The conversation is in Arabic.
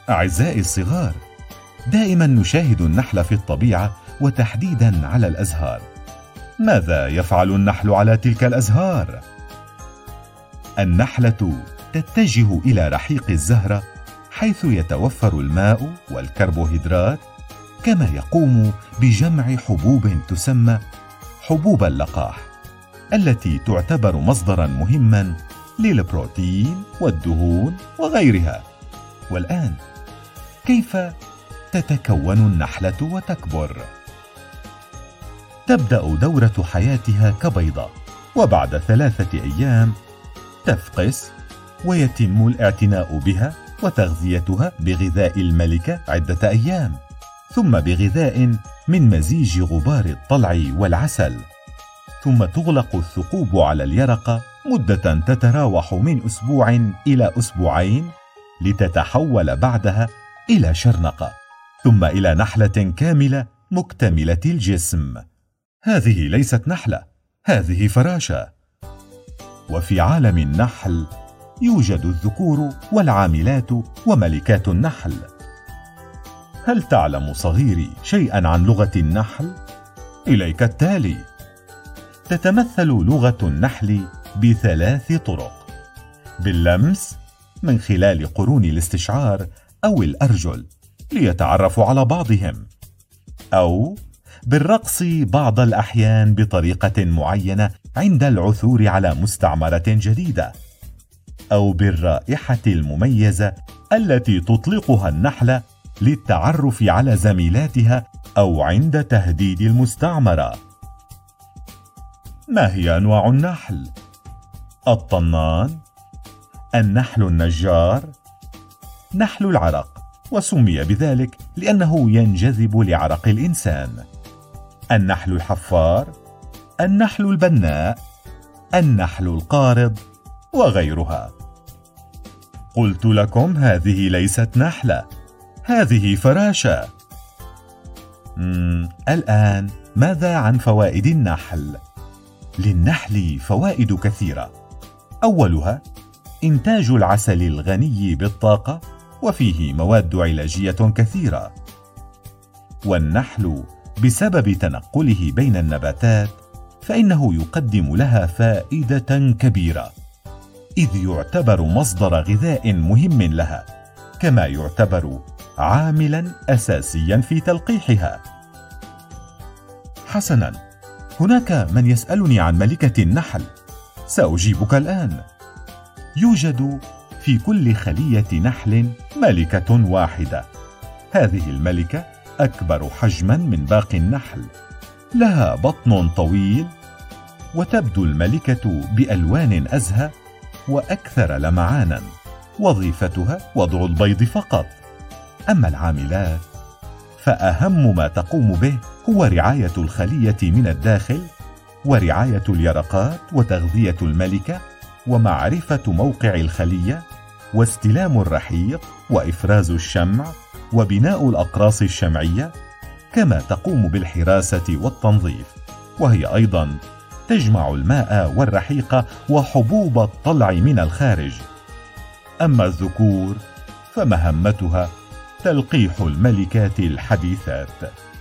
أعزائي الصغار، دائما نشاهد النحل في الطبيعة وتحديدا على الأزهار. ماذا يفعل النحل على تلك الأزهار؟ النحلة تتجه إلى رحيق الزهرة حيث يتوفر الماء والكربوهيدرات، كما يقوم بجمع حبوب تسمى حبوب اللقاح، التي تعتبر مصدرا مهما للبروتين والدهون وغيرها. والآن كيف تتكون النحلة وتكبر؟ تبدأ دورة حياتها كبيضة، وبعد 3 أيام تفقس، ويتم الاعتناء بها وتغذيتها بغذاء الملكة عدة أيام، ثم بغذاء من مزيج غبار الطلع والعسل، ثم تغلق الثقوب على اليرقة مدة تتراوح من أسبوع إلى أسبوعين، لتتحول بعدها إلى شرنقة، ثم إلى نحلة كاملة مكتملة الجسم. هذه ليست نحلة، هذه فراشة. وفي عالم النحل يوجد الذكور والعاملات وملكات النحل. هل تعلم صغيري شيئا عن لغة النحل؟ إليك التالي. تتمثل لغة النحل ب3 طرق: باللمس من خلال قرون الاستشعار أو الأرجل ليتعرفوا على بعضهم، أو بالرقص بعض الأحيان بطريقة معينة عند العثور على مستعمرة جديدة، أو بالرائحة المميزة التي تطلقها النحلة للتعرف على زميلاتها أو عند تهديد المستعمرة. ما هي أنواع النحل؟ الطنان، النحل النجار، نحل العرق، وسمي بذلك لأنه ينجذب لعرق الإنسان، النحل الحفار، النحل البناء، النحل القارض، وغيرها. قلت لكم هذه ليست نحلة، هذه فراشة. الآن ماذا عن فوائد النحل؟ للنحل فوائد كثيرة. أولها إنتاج العسل الغني بالطاقة، وفيه مواد علاجية كثيرة. والنحل بسبب تنقله بين النباتات فإنه يقدم لها فائدة كبيرة، إذ يعتبر مصدر غذاء مهم لها، كما يعتبر عاملا أساسيا في تلقيحها. حسنا، هناك من يسألني عن ملكة النحل، سأجيبك الآن. يوجد في كل خلية نحل ملكة واحدة. هذه الملكة أكبر حجما من باقي النحل، لها بطن طويل، وتبدو الملكة بألوان أزهى وأكثر لمعانا. وظيفتها وضع البيض فقط. أما العاملات فأهم ما تقوم به هو رعاية الخلية من الداخل، ورعاية اليرقات، وتغذية الملكة، ومعرفة موقع الخلية، واستلام الرحيق، وإفراز الشمع، وبناء الأقراص الشمعية، كما تقوم بالحراسة والتنظيف. وهي أيضا تجمع الماء والرحيق وحبوب الطلع من الخارج. أما الذكور فمهمتها تلقيح الملكات الحديثات.